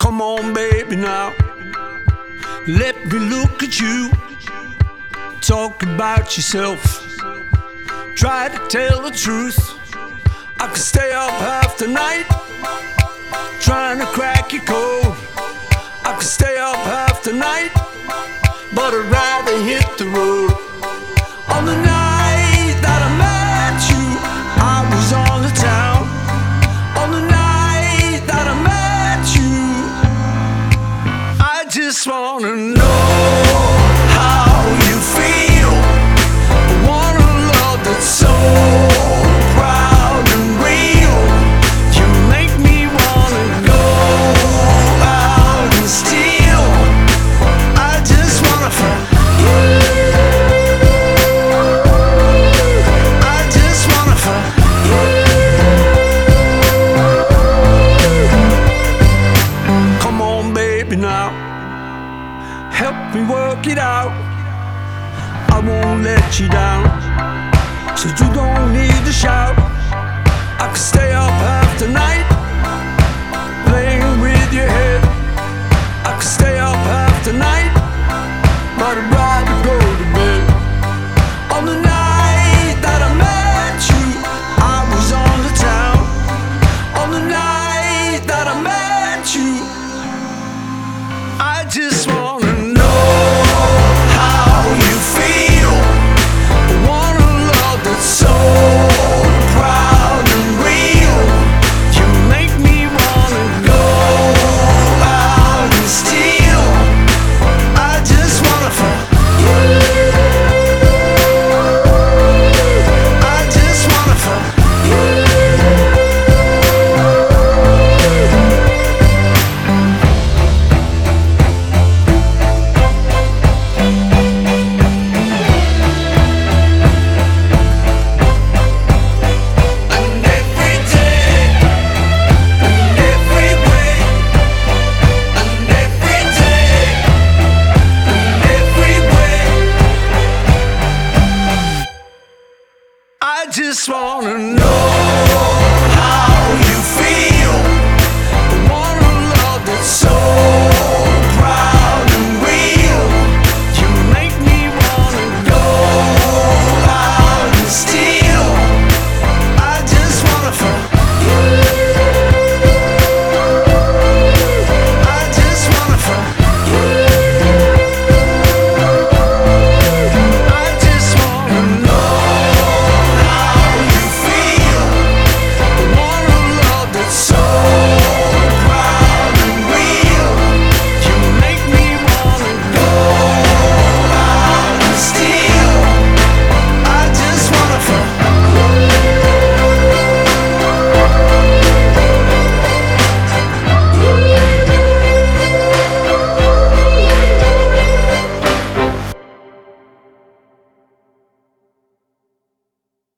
Come on, baby, now. Let me look at you. Talk about yourself. Try to tell the truth. I could stay up half the night trying to crack your code. I could stay up half the night, but I'd rather hit the road. On the night that I met you, I was on the town. On the night that I met you, I just wanna know how you feel. I want a love that's so proud and real. You make me wanna go out and steal. I just wanna find you. I just wanna find you. Come on, baby, now. Help me work it out. I won't let you down, so you don't need to shout. I could stay up half the night playing with your head. I could stay up half the night, but I'd rather go to bed. On the night that I met you, I was on the town. On the night that I met you, I just wanna know how you feel. I want a love that's so proud and real. You make me wanna go out and steal. I just wanna find you. I just wanna find you. And every day, and every way, and every day, and every way, I just wanna know